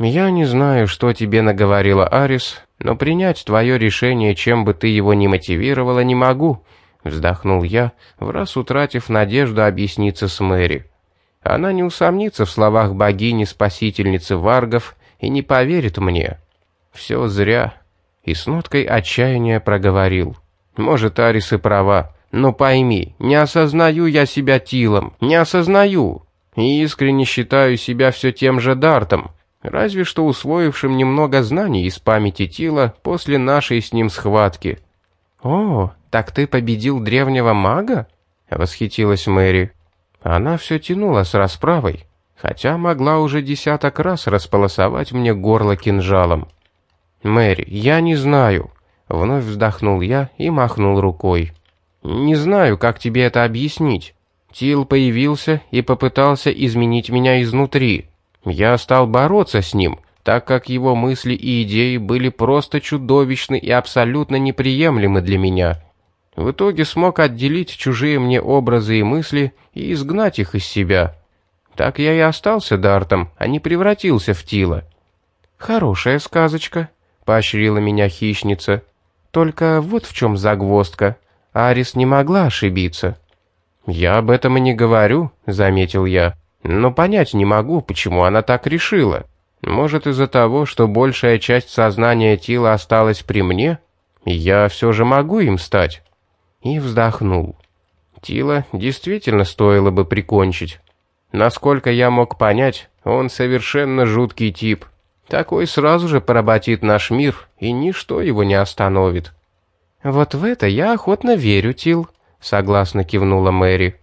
«Я не знаю, что тебе наговорила Арис, но принять твое решение, чем бы ты его ни мотивировала, не могу», — вздохнул я, враз утратив надежду объясниться с Мэри. Она не усомнится в словах богини-спасительницы варгов и не поверит мне. Все зря. И с ноткой отчаяния проговорил. «Может, Арис и права, но пойми, не осознаю я себя Тилом, не осознаю. И искренне считаю себя все тем же Дартом, разве что усвоившим немного знаний из памяти Тила после нашей с ним схватки». «О, так ты победил древнего мага?» — восхитилась Мэри. Она все тянула с расправой, хотя могла уже 10 раз располосовать мне горло кинжалом. «Мэри, я не знаю», — вновь вздохнул я и махнул рукой. «Не знаю, как тебе это объяснить. Тил появился и попытался изменить меня изнутри. Я стал бороться с ним, так как его мысли и идеи были просто чудовищны и абсолютно неприемлемы для меня. В итоге смог отделить чужие мне образы и мысли и изгнать их из себя. Так я и остался Дартом, а не превратился в Тила». «Хорошая сказочка», — поощрила меня хищница. «Только вот в чем загвоздка. Арис не могла ошибиться». «Я об этом и не говорю», — заметил я. «Но понять не могу, почему она так решила. Может, из-за того, что большая часть сознания Тила осталась при мне, и я все же могу им стать». И вздохнул. Тила действительно стоило бы прикончить. Насколько я мог понять, он совершенно жуткий тип. Такой сразу же поработит наш мир, и ничто его не остановит. «Вот в это я охотно верю, Тил», — согласно кивнула Мэри.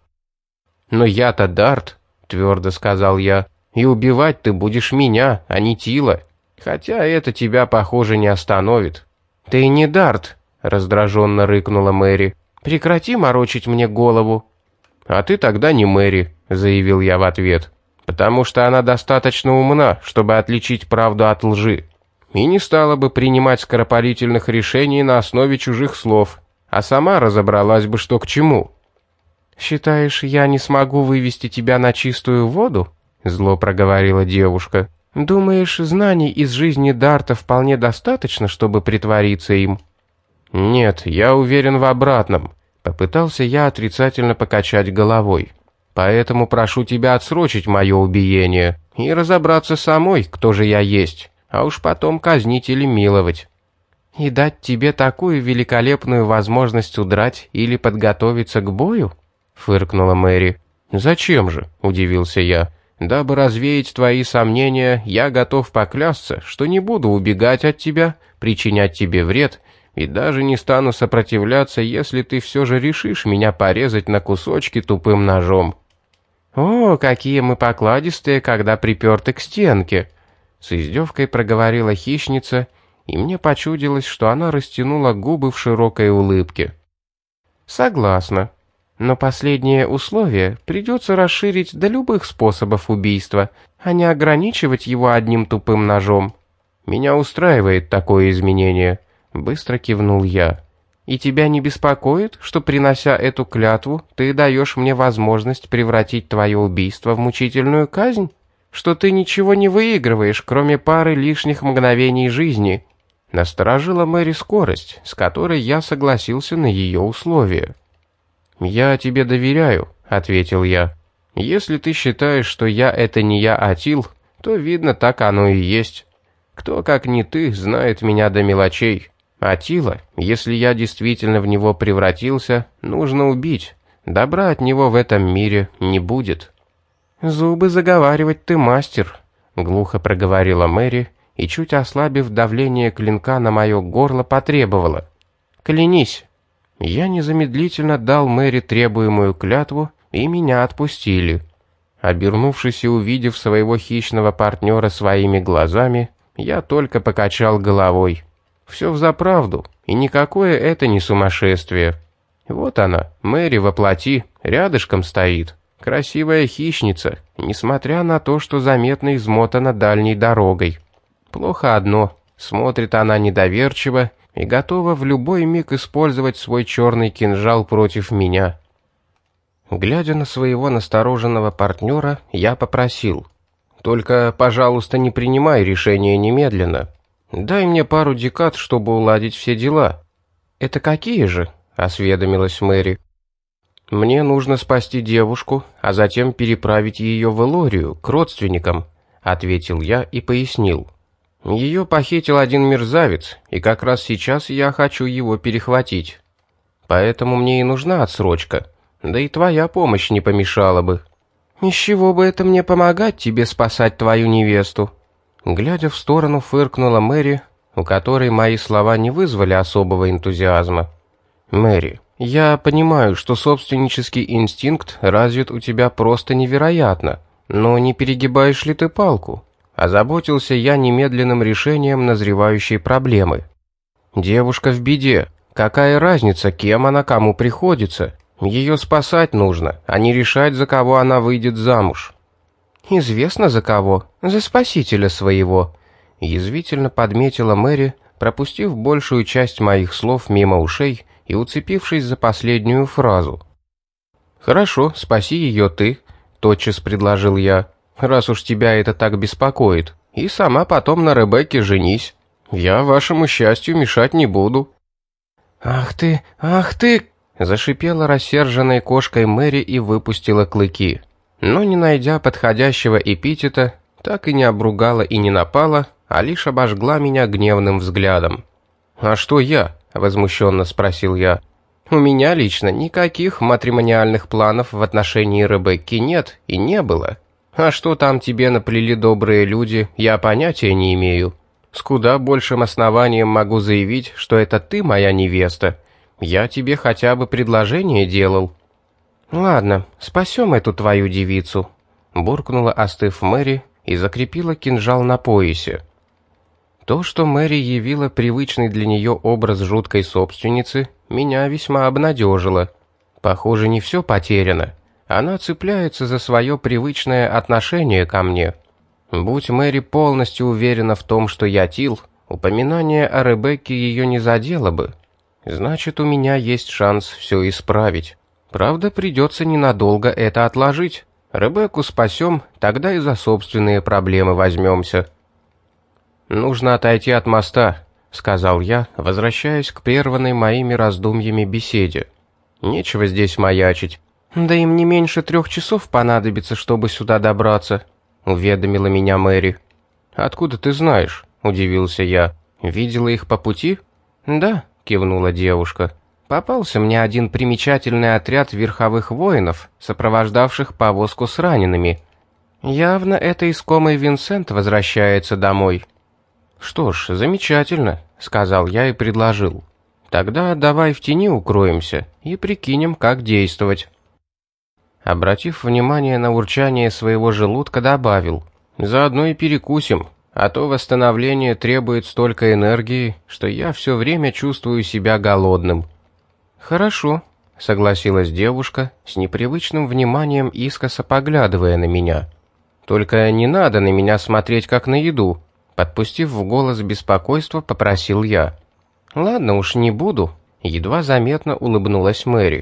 «Но я-то Дарт», — твердо сказал я, — «и убивать ты будешь меня, а не Тила. Хотя это тебя, похоже, не остановит». «Ты не Дарт», — раздраженно рыкнула Мэри. «Прекрати морочить мне голову». «А ты тогда не Мэри», — заявил я в ответ, «потому что она достаточно умна, чтобы отличить правду от лжи, и не стала бы принимать скоропалительных решений на основе чужих слов, а сама разобралась бы, что к чему». «Считаешь, я не смогу вывести тебя на чистую воду?» — зло проговорила девушка. «Думаешь, знаний из жизни Дарта вполне достаточно, чтобы притвориться им?» «Нет, я уверен в обратном», — попытался я отрицательно покачать головой. «Поэтому прошу тебя отсрочить мое убиение и разобраться самой, кто же я есть, а уж потом казнить или миловать». «И дать тебе такую великолепную возможность удрать или подготовиться к бою?» — фыркнула Мэри. «Зачем же?» — удивился я. «Дабы развеять твои сомнения, я готов поклясться, что не буду убегать от тебя, причинять тебе вред, и даже не стану сопротивляться, если ты все же решишь меня порезать на кусочки тупым ножом». «О, какие мы покладистые, когда приперты к стенке!» С издевкой проговорила хищница, и мне почудилось, что она растянула губы в широкой улыбке. «Согласна. Но последнее условие придется расширить до любых способов убийства, а не ограничивать его одним тупым ножом. Меня устраивает такое изменение», — быстро кивнул я. «И тебя не беспокоит, что, принося эту клятву, ты даешь мне возможность превратить твое убийство в мучительную казнь? Что ты ничего не выигрываешь, кроме пары лишних мгновений жизни?» Насторожила Мэри скорость, с которой я согласился на ее условия. «Я тебе доверяю», — ответил я. «Если ты считаешь, что я — это не я, а Тил, то, видно, так оно и есть. Кто, как не ты, знает меня до мелочей. А Тила, если я действительно в него превратился, нужно убить. Добра от него в этом мире не будет». «Зубы заговаривать ты мастер», — глухо проговорила Мэри и, чуть ослабив давление клинка на мое горло, потребовала. «Клянись». Я незамедлительно дал Мэри требуемую клятву, и меня отпустили. Обернувшись и увидев своего хищного партнера своими глазами, я только покачал головой. Все взаправду, и никакое это не сумасшествие. Вот она, Мэри воплоти, рядышком стоит. Красивая хищница, несмотря на то, что заметно измотана дальней дорогой. Плохо одно, смотрит она недоверчиво и готова в любой миг использовать свой черный кинжал против меня. Глядя на своего настороженного партнера, я попросил: Только, пожалуйста, не принимай решение немедленно. Дай мне пару декад, чтобы уладить все дела». «Это какие же?» — осведомилась Мэри. «Мне нужно спасти девушку, а затем переправить ее в Элорию, к родственникам», — ответил я и пояснил. «Ее похитил один мерзавец, и как раз сейчас я хочу его перехватить. Поэтому мне и нужна отсрочка, да и твоя помощь не помешала бы». «Из чего бы это мне помогать тебе спасать твою невесту?» Глядя в сторону, фыркнула Мэри, у которой мои слова не вызвали особого энтузиазма. «Мэри, я понимаю, что собственнический инстинкт развит у тебя просто невероятно, но не перегибаешь ли ты палку?» Озаботился я немедленным решением назревающей проблемы. «Девушка в беде. Какая разница, кем она кому приходится? Ее спасать нужно, а не решать, за кого она выйдет замуж». «Известно за кого. За спасителя своего», — язвительно подметила Мэри, пропустив большую часть моих слов мимо ушей и уцепившись за последнюю фразу. «Хорошо, спаси ее ты», — тотчас предложил я, «раз уж тебя это так беспокоит, и сама потом на Ребекке женись. Я вашему счастью мешать не буду». «Ах ты, ах ты!» — зашипела рассерженной кошкой Мэри и выпустила клыки. Но, не найдя подходящего эпитета, так и не обругала и не напала, а лишь обожгла меня гневным взглядом. «А что я?» — возмущенно спросил я. «У меня лично никаких матримониальных планов в отношении Ребекки нет и не было. А что там тебе наплели добрые люди, я понятия не имею. С куда большим основанием могу заявить, что это ты моя невеста. Я тебе хотя бы предложение делал». «Ладно, спасем эту твою девицу», — буркнула, остыв Мэри, и закрепила кинжал на поясе. То, что Мэри явила привычный для нее образ жуткой собственницы, меня весьма обнадежило. Похоже, не все потеряно. Она цепляется за свое привычное отношение ко мне. Будь Мэри полностью уверена в том, что я Тил, упоминание о Ребекке ее не задело бы. Значит, у меня есть шанс все исправить. Правда, придется ненадолго это отложить. Ребекку спасем, тогда и за собственные проблемы возьмемся. «Нужно отойти от моста», — сказал я, возвращаясь к прерванной моими раздумьями беседе. «Нечего здесь маячить». «Да им не меньше 3 часов понадобится, чтобы сюда добраться», — уведомила меня Мэри. «Откуда ты знаешь?» — удивился я. «Видела их по пути?» «Да», — кивнула девушка. «Попался мне один примечательный отряд верховых воинов, сопровождавших повозку с ранеными. Явно это искомый Винсент возвращается домой». «Что ж, замечательно», — сказал я и предложил. «Тогда давай в тени укроемся и прикинем, как действовать». Обратив внимание на урчание своего желудка, добавил: «Заодно и перекусим, а то восстановление требует столько энергии, что я все время чувствую себя голодным». «Хорошо», — согласилась девушка, с непривычным вниманием искоса поглядывая на меня. «Только не надо на меня смотреть как на еду», — подпустив в голос беспокойство, попросил я. «Ладно уж, не буду», — едва заметно улыбнулась Мэри.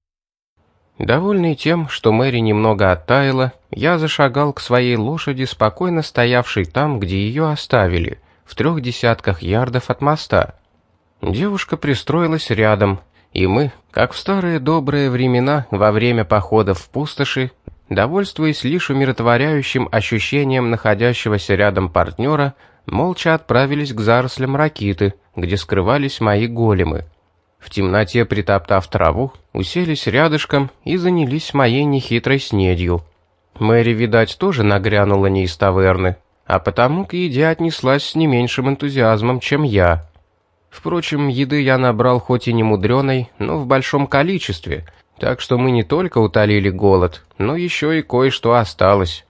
Довольный тем, что Мэри немного оттаяла, я зашагал к своей лошади, спокойно стоявшей там, где ее оставили, в 30 ярдов от моста. Девушка пристроилась рядом, и мы, как в старые добрые времена во время походов в пустоши, довольствуясь лишь умиротворяющим ощущением находящегося рядом партнера, молча отправились к зарослям ракиты, где скрывались мои големы. В темноте, притоптав траву, уселись рядышком и занялись моей нехитрой снедью. Мэри, видать, тоже нагрянула не из таверны, а потому к еде отнеслась с не меньшим энтузиазмом, чем я. Впрочем, еды я набрал хоть и не мудреной, но в большом количестве, так что мы не только утолили голод, но еще и кое-что осталось.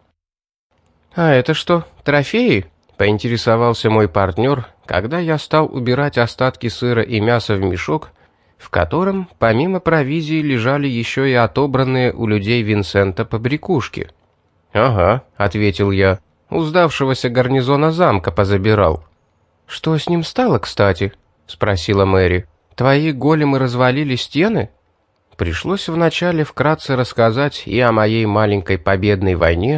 «А это что, трофеи?» — поинтересовался мой партнер, когда я стал убирать остатки сыра и мяса в мешок, в котором, помимо провизии, лежали еще и отобранные у людей Винсента побрякушки. «Ага», — ответил я, — «у сдавшегося гарнизона замка позабирал». «Что с ним стало, кстати?» — спросила Мэри. «Твои големы развалили стены?» Пришлось вначале вкратце рассказать и о моей маленькой победной войне,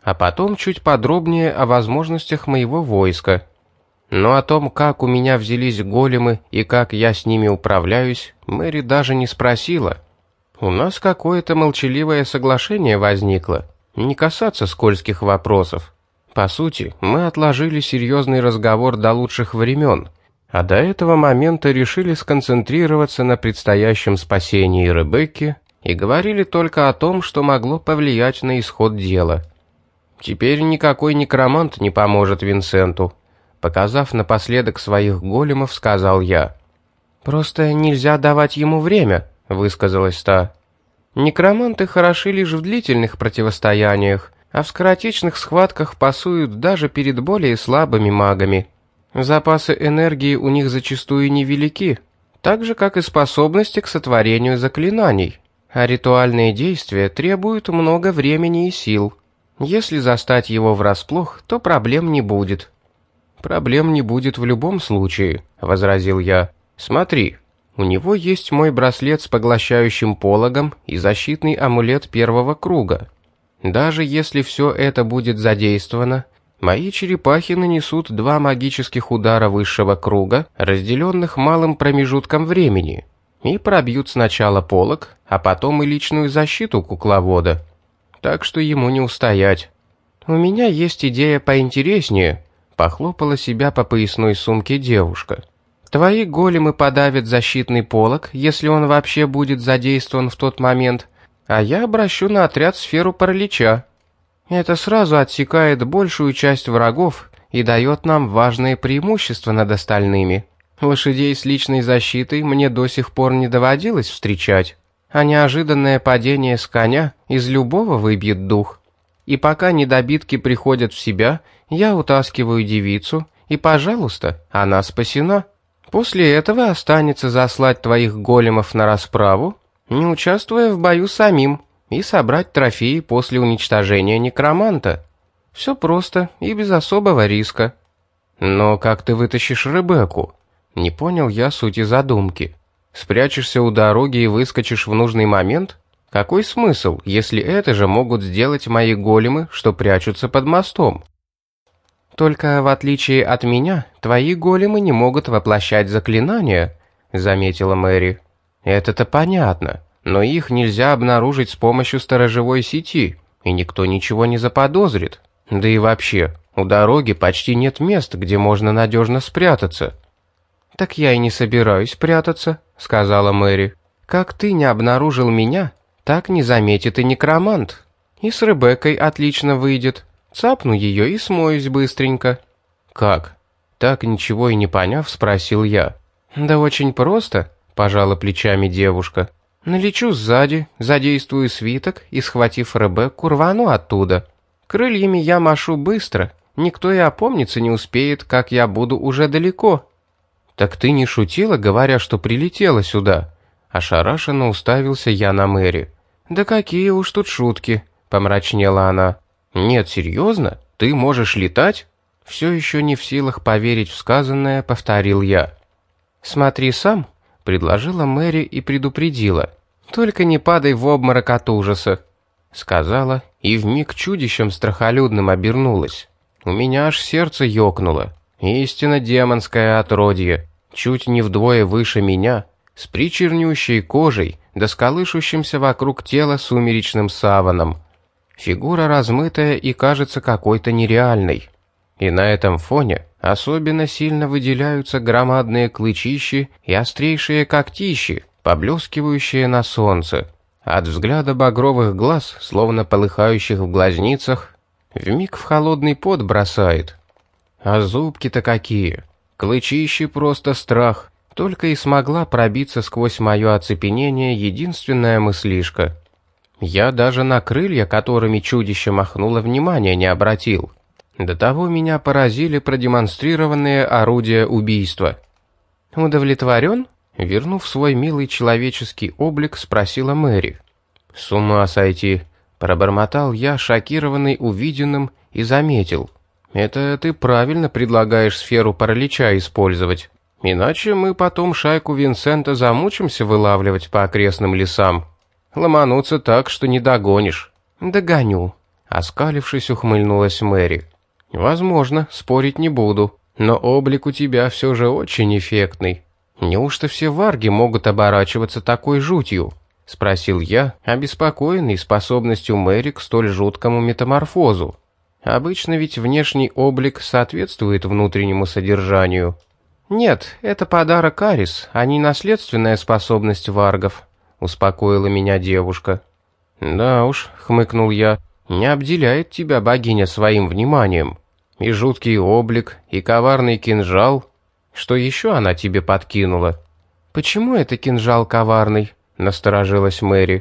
а потом чуть подробнее о возможностях моего войска. Но о том, как у меня взялись големы и как я с ними управляюсь, Мэри даже не спросила. У нас какое-то молчаливое соглашение возникло, не касаться скользких вопросов. По сути, мы отложили серьезный разговор до лучших времен, а до этого момента решили сконцентрироваться на предстоящем спасении Ребекки и говорили только о том, что могло повлиять на исход дела. Теперь никакой некромант не поможет Винсенту. Показав напоследок своих големов, сказал я. «Просто нельзя давать ему время», — высказалась та. «Некроманты хороши лишь в длительных противостояниях, а в скоротечных схватках пасуют даже перед более слабыми магами. Запасы энергии у них зачастую невелики, так же, как и способности к сотворению заклинаний, а ритуальные действия требуют много времени и сил. Если застать его врасплох, то проблем не будет». «Проблем не будет в любом случае», — возразил я. «Смотри, у него есть мой браслет с поглощающим пологом и защитный амулет первого круга. Даже если все это будет задействовано, мои черепахи нанесут 2 магических удара высшего круга, разделенных малым промежутком времени, и пробьют сначала полог, а потом и личную защиту кукловода. Так что ему не устоять. У меня есть идея поинтереснее», — похлопала себя по поясной сумке девушка. «Твои големы подавят защитный полог, если он вообще будет задействован в тот момент, а я обращу на отряд сферу паралича. Это сразу отсекает большую часть врагов и дает нам важное преимущество над остальными. Лошадей с личной защитой мне до сих пор не доводилось встречать, а неожиданное падение с коня из любого выбьет дух. И пока недобитки приходят в себя, я утаскиваю девицу, и, пожалуйста, она спасена. После этого останется заслать твоих големов на расправу, не участвуя в бою самим, и собрать трофеи после уничтожения некроманта. Все просто и без особого риска». «Но как ты вытащишь Ребекку?» Не понял я сути задумки. «Спрячешься у дороги и выскочишь в нужный момент? Какой смысл, если это же могут сделать мои големы, что прячутся под мостом?» «Только в отличие от меня, твои големы не могут воплощать заклинания», — заметила Мэри. «Это-то понятно, но их нельзя обнаружить с помощью сторожевой сети, и никто ничего не заподозрит. Да и вообще, у дороги почти нет мест, где можно надежно спрятаться». «Так я и не собираюсь прятаться», — сказала Мэри. «Как ты не обнаружил меня, так не заметит и некромант. И с Ребеккой отлично выйдет. Цапну ее и смоюсь быстренько». «Как?» Так ничего и не поняв, спросил я. «Да очень просто», — пожала плечами девушка. «Налечу сзади, задействую свиток и, схватив Ребекку, рвану оттуда. Крыльями я машу быстро, никто и опомниться не успеет, как я буду уже далеко». «Так ты не шутила, говоря, что прилетела сюда?» Ошарашенно уставился я на Мэри. «Да какие уж тут шутки», — помрачнела она. «Нет, серьезно? Ты можешь летать?» Все еще не в силах поверить в сказанное, повторил я. «Смотри сам», — предложила Мэри и предупредила. «Только не падай в обморок от ужаса», — сказала, и вмиг чудищем страхолюдным обернулась. У меня аж сердце ёкнуло. Истинно демонское отродье, чуть не вдвое выше меня, с причернющей кожей, да с колышущимся вокруг тела сумеречным саваном. Фигура размытая и кажется какой-то нереальной. И на этом фоне особенно сильно выделяются громадные клычищи и острейшие когтищи, поблескивающие на солнце. От взгляда багровых глаз, словно полыхающих в глазницах, вмиг в холодный пот бросает. А зубки-то какие! Клычищи просто страх. Только и смогла пробиться сквозь мое оцепенение единственная мыслишка. Я даже на крылья, которыми чудище махнуло, внимания не обратил. До того меня поразили продемонстрированные орудия убийства. «Удовлетворен?» — вернув свой милый человеческий облик, спросила Мэри. «С ума сойти!» — пробормотал я, шокированный увиденным, и заметил. «Это ты правильно предлагаешь сферу паралича использовать. Иначе мы потом шайку Винсента замучимся вылавливать по окрестным лесам. Ломануться так, что не догонишь». «Догоню», Оскалившись, ухмыльнулась Мэри. «Возможно, спорить не буду, но облик у тебя все же очень эффектный. Неужто все варги могут оборачиваться такой жутью?» — спросил я, обеспокоенный способностью Мэри к столь жуткому метаморфозу. Обычно ведь внешний облик соответствует внутреннему содержанию. «Нет, это подарок Арис, а не наследственная способность варгов», — успокоила меня девушка. «Да уж», — хмыкнул я, — «не обделяет тебя богиня своим вниманием. И жуткий облик, и коварный кинжал. Что еще она тебе подкинула?» «Почему это кинжал коварный?» — насторожилась Мэри.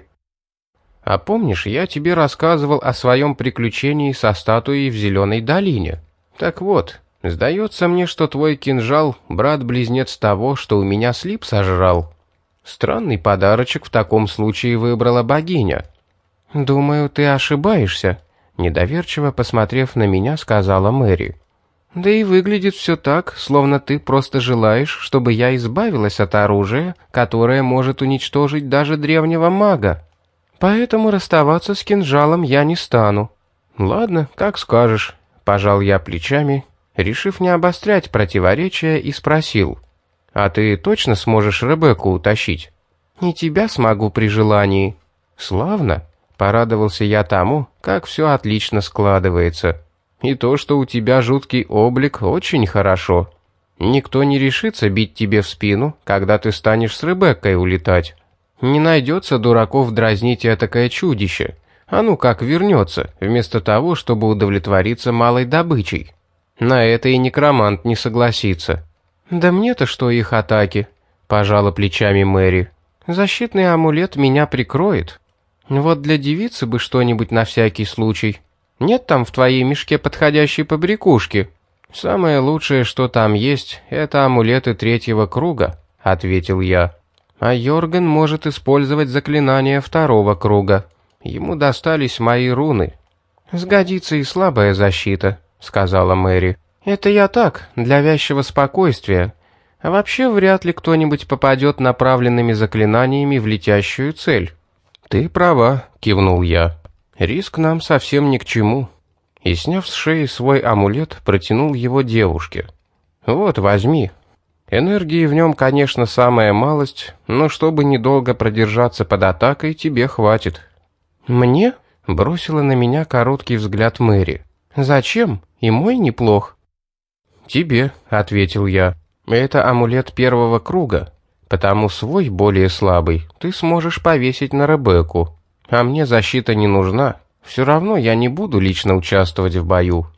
«А помнишь, я тебе рассказывал о своем приключении со статуей в Зеленой долине? Так вот, сдается мне, что твой кинжал — брат-близнец того, что у меня слип сожрал. Странный подарочек в таком случае выбрала богиня». «Думаю, ты ошибаешься», — недоверчиво посмотрев на меня, сказала Мэри. «Да и выглядит все так, словно ты просто желаешь, чтобы я избавилась от оружия, которое может уничтожить даже древнего мага. Поэтому расставаться с кинжалом я не стану». «Ладно, как скажешь», — пожал я плечами, решив не обострять противоречия, и спросил. «А ты точно сможешь Ребекку утащить?» «И тебя смогу при желании». «Славно», — порадовался я тому, как все отлично складывается. «И то, что у тебя жуткий облик, очень хорошо. Никто не решится бить тебе в спину, когда ты станешь с Ребеккой улетать. Не найдется дураков дразнить этакое чудище. А ну как вернется, вместо того, чтобы удовлетвориться малой добычей. На это и некромант не согласится». «Да мне-то что их атаки?» — пожала плечами Мэри. «Защитный амулет меня прикроет. Вот для девицы бы что-нибудь на всякий случай. Нет там в твоей мешке подходящей побрякушки?» «Самое лучшее, что там есть, это амулеты третьего круга», — ответил я. «А Йорган может использовать заклинания второго круга. Ему достались мои руны». «Сгодится и слабая защита», — сказала Мэри. «Это я так, для вязчего спокойствия. А вообще вряд ли кто-нибудь попадет направленными заклинаниями в летящую цель». «Ты права», — кивнул я. «Риск нам совсем ни к чему». И, сняв с шеи свой амулет, протянул его девушке. «Вот, возьми. Энергии в нем, конечно, самая малость, но чтобы недолго продержаться под атакой, тебе хватит». «Мне?» — бросила на меня короткий взгляд Мэри. «Зачем? И мой неплох». «Тебе», — ответил я. «Это амулет первого круга, потому свой, более слабый, ты сможешь повесить на Ребекку. А мне защита не нужна. Все равно я не буду лично участвовать в бою».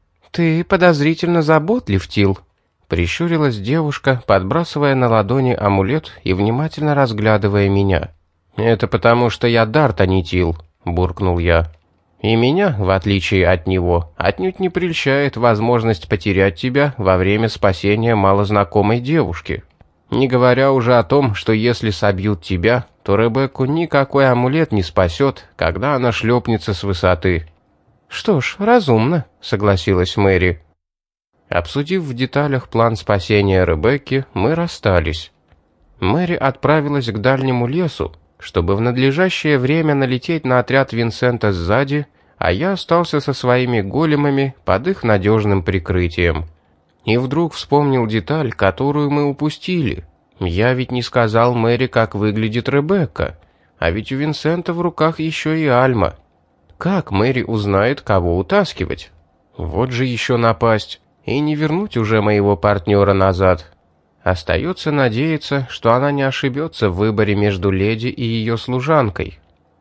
«Ты подозрительно заботлив, Тил», — прищурилась девушка, подбрасывая на ладони амулет и внимательно разглядывая меня. «Это потому, что я Дарт, а не Тил», — буркнул я. «И меня, в отличие от него, отнюдь не прельщает возможность потерять тебя во время спасения малознакомой девушки. Не говоря уже о том, что если собьют тебя, то Ребекку никакой амулет не спасет, когда она шлепнется с высоты». «Что ж, разумно», — согласилась Мэри. Обсудив в деталях план спасения Ребекки, мы расстались. Мэри отправилась к дальнему лесу, чтобы в надлежащее время налететь на отряд Винсента сзади, а я остался со своими големами под их надежным прикрытием. И вдруг вспомнил деталь, которую мы упустили. Я ведь не сказал Мэри, как выглядит Ребекка, а ведь у Винсента в руках еще и Альма. Как Мэри узнает, кого утаскивать? Вот же еще напасть, и не вернуть уже моего партнера назад. Остается надеяться, что она не ошибется в выборе между леди и ее служанкой.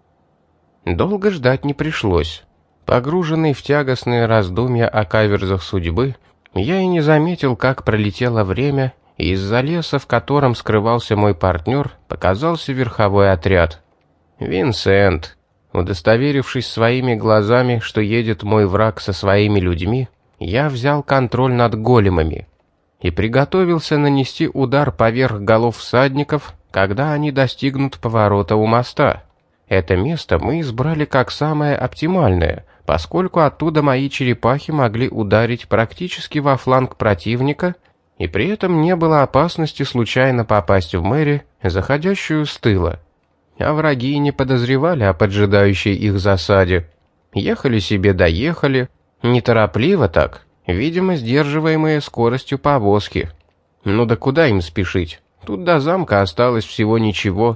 Долго ждать не пришлось. Погруженный в тягостные раздумья о каверзах судьбы, я и не заметил, как пролетело время, и из-за леса, в котором скрывался мой партнер, показался верховой отряд. Винсент. Удостоверившись своими глазами, что едет мой враг со своими людьми, я взял контроль над големами и приготовился нанести удар поверх голов всадников, когда они достигнут поворота у моста. Это место мы избрали как самое оптимальное, поскольку оттуда мои черепахи могли ударить практически во фланг противника, и при этом не было опасности случайно попасть в Мэри, заходящую с тыла. А враги не подозревали о поджидающей их засаде. Ехали себе доехали, неторопливо так, видимо, сдерживаемые скоростью повозки. Ну да куда им спешить? Тут до замка осталось всего ничего.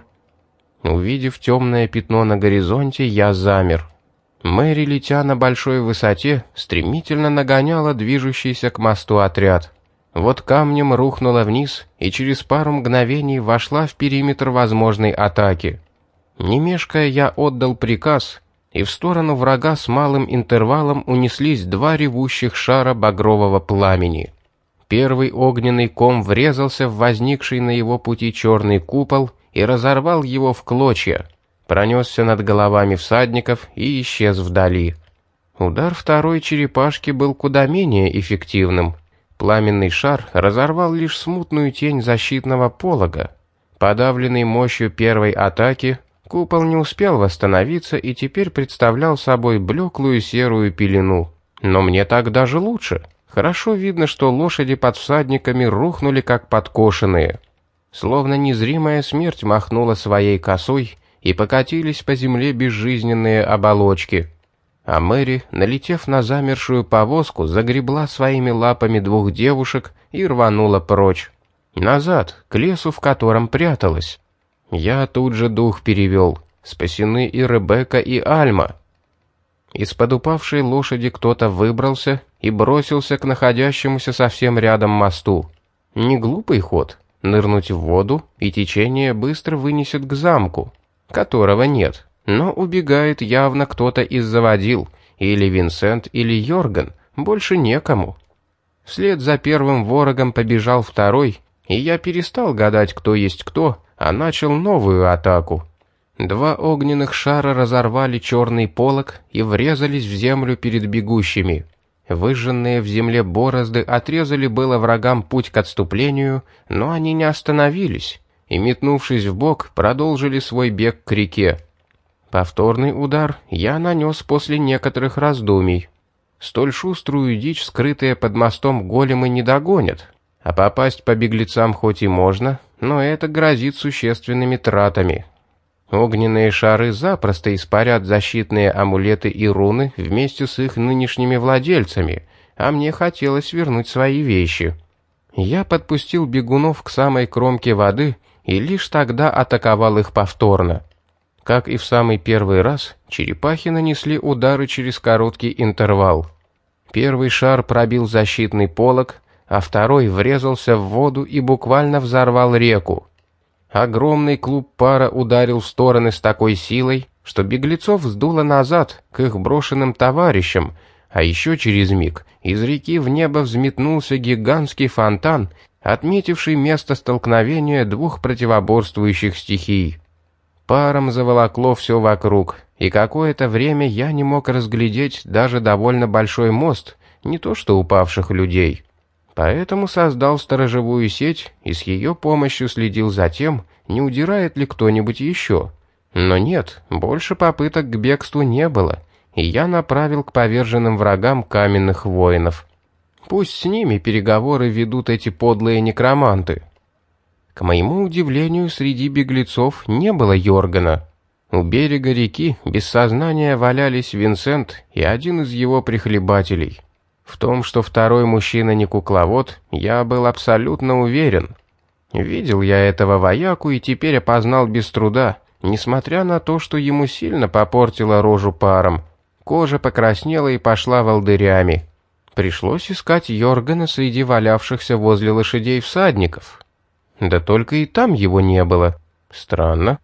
Увидев темное пятно на горизонте, я замер. Мэри, летя на большой высоте, стремительно нагоняла движущийся к мосту отряд. Вот камнем рухнула вниз и через пару мгновений вошла в периметр возможной атаки. Не мешкая, я отдал приказ, и в сторону врага с малым интервалом унеслись два ревущих шара багрового пламени. Первый огненный ком врезался в возникший на его пути черный купол и разорвал его в клочья, пронесся над головами всадников и исчез вдали. Удар второй черепашки был куда менее эффективным. Пламенный шар разорвал лишь смутную тень защитного полога. Подавленный мощью первой атаки, купол не успел восстановиться и теперь представлял собой блеклую серую пелену. Но мне так даже лучше. Хорошо видно, что лошади под всадниками рухнули как подкошенные. Словно незримая смерть махнула своей косой, и покатились по земле безжизненные оболочки. А Мэри, налетев на замершую повозку, загребла своими лапами двух девушек и рванула прочь. Назад, к лесу, в котором пряталась. Я тут же дух перевел. Спасены и Ребекка, и Альма. Из-под упавшей лошади кто-то выбрался и бросился к находящемуся совсем рядом мосту. Не глупый ход — нырнуть в воду, и течение быстро вынесет к замку, которого нет, но убегает явно кто-то из заводил, или Винсент, или Йорган, больше некому. Вслед за первым ворогом побежал второй, и я перестал гадать, кто есть кто, а начал новую атаку. Два огненных шара разорвали черный полог и врезались в землю перед бегущими. Выжженные в земле борозды отрезали было врагам путь к отступлению, но они не остановились и, метнувшись вбок, продолжили свой бег к реке. Повторный удар я нанес после некоторых раздумий. Столь шуструю дичь, скрытые под мостом, големы не догонят, а попасть по беглецам хоть и можно, но это грозит существенными тратами. Огненные шары запросто испарят защитные амулеты и руны вместе с их нынешними владельцами, а мне хотелось вернуть свои вещи. Я подпустил бегунов к самой кромке воды и лишь тогда атаковал их повторно. Как и в самый первый раз, черепахи нанесли удары через короткий интервал. Первый шар пробил защитный полог, а второй врезался в воду и буквально взорвал реку. Огромный клуб пара ударил в стороны с такой силой, что беглецов сдуло назад к их брошенным товарищам, а еще через миг из реки в небо взметнулся гигантский фонтан, отметивший место столкновения двух противоборствующих стихий. Паром заволокло все вокруг, и какое-то время я не мог разглядеть даже довольно большой мост, не то что упавших людей. Поэтому создал сторожевую сеть и с ее помощью следил за тем, не удирает ли кто-нибудь еще. Но нет, больше попыток к бегству не было, и я направил к поверженным врагам каменных воинов. Пусть с ними переговоры ведут эти подлые некроманты. К моему удивлению, среди беглецов не было Йоргана. У берега реки без сознания валялись Винсент и один из его прихлебателей. В том, что второй мужчина не кукловод, я был абсолютно уверен. Видел я этого вояку и теперь опознал без труда, несмотря на то, что ему сильно попортило рожу паром. Кожа покраснела и пошла волдырями. Пришлось искать Йоргана среди валявшихся возле лошадей всадников. Да только и там его не было. Странно.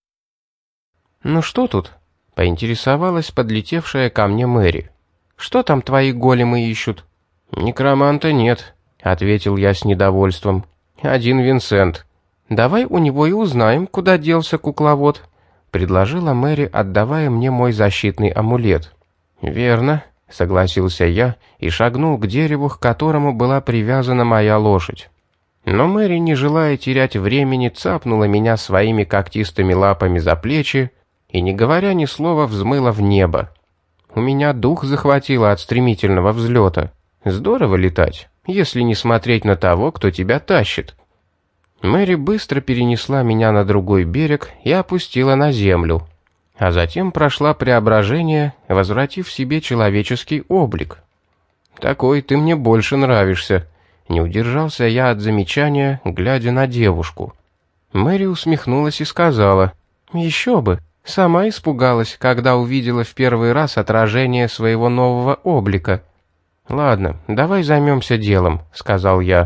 «Ну что тут?» — поинтересовалась подлетевшая ко мне Мэри. «Что там твои големы ищут?» «Некроманта нет», — ответил я с недовольством. «Один Винсент». «Давай у него и узнаем, куда делся кукловод», — предложила Мэри, отдавая мне мой защитный амулет. «Верно», — согласился я и шагнул к дереву, к которому была привязана моя лошадь. Но Мэри, не желая терять времени, цапнула меня своими когтистыми лапами за плечи и, не говоря ни слова, взмыла в небо. У меня дух захватило от стремительного взлета. Здорово летать, если не смотреть на того, кто тебя тащит. Мэри быстро перенесла меня на другой берег и опустила на землю. а затем прошла преображение, возвратив себе человеческий облик. «Такой ты мне больше нравишься», — не удержался я от замечания, глядя на девушку. Мэри усмехнулась и сказала: «Еще бы, сама испугалась, когда увидела в первый раз отражение своего нового облика». «Ладно, давай займемся делом», — сказал я.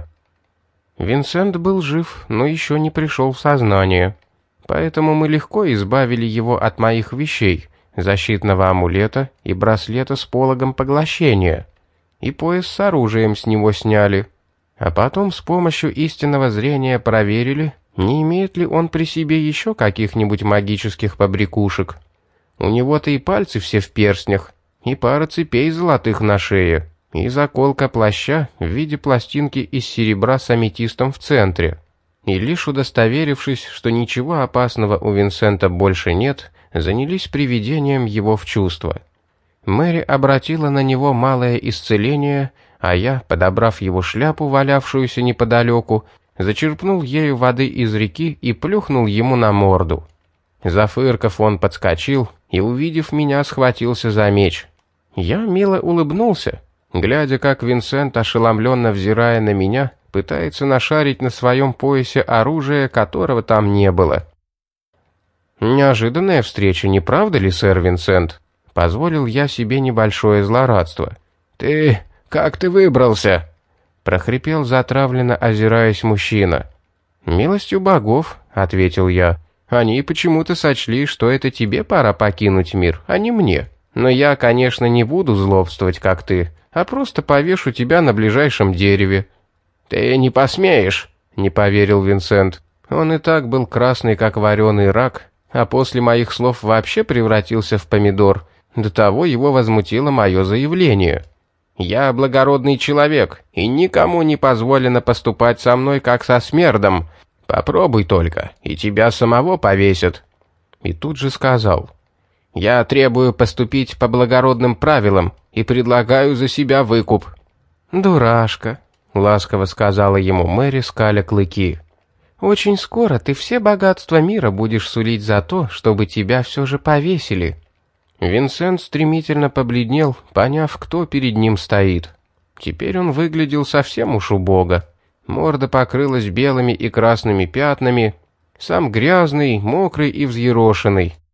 Винсент был жив, но еще не пришел в сознание. Поэтому мы легко избавили его от моих вещей, защитного амулета и браслета с пологом поглощения. И пояс с оружием с него сняли. А потом с помощью истинного зрения проверили, не имеет ли он при себе еще каких-нибудь магических побрякушек. У него-то и пальцы все в перстнях, и пара цепей золотых на шее, и заколка плаща в виде пластинки из серебра с аметистом в центре. И лишь удостоверившись, что ничего опасного у Винсента больше нет, занялись приведением его в чувство. Мэри обратила на него малое исцеление, а я, подобрав его шляпу, валявшуюся неподалеку, зачерпнул ею воды из реки и плюхнул ему на морду. Зафыркав, он подскочил и, увидев меня, схватился за меч. Я мило улыбнулся, глядя, как Винсент, ошеломленно взирая на меня, пытается нашарить на своем поясе оружие, которого там не было. «Неожиданная встреча, не правда ли, сэр Винсент?» Позволил я себе небольшое злорадство. «Как ты выбрался?» Прохрипел затравленно, озираясь мужчина. «Милостью богов», — ответил я. «Они почему-то сочли, что это тебе пора покинуть мир, а не мне. Но я, конечно, не буду злобствовать, как ты, а просто повешу тебя на ближайшем дереве». «Ты не посмеешь», — не поверил Винсент. Он и так был красный, как вареный рак, а после моих слов вообще превратился в помидор. До того его возмутило мое заявление. «Я благородный человек, и никому не позволено поступать со мной, как со смердом. Попробуй только, и тебя самого повесят». И тут же сказал: «Я требую поступить по благородным правилам и предлагаю за себя выкуп». «Дурашка», — ласково сказала ему Мэри, скаля клыки. «Очень скоро ты все богатства мира будешь сулить за то, чтобы тебя все же повесили». Винсент стремительно побледнел, поняв, кто перед ним стоит. Теперь он выглядел совсем уж убого. Морда покрылась белыми и красными пятнами, сам грязный, мокрый и взъерошенный.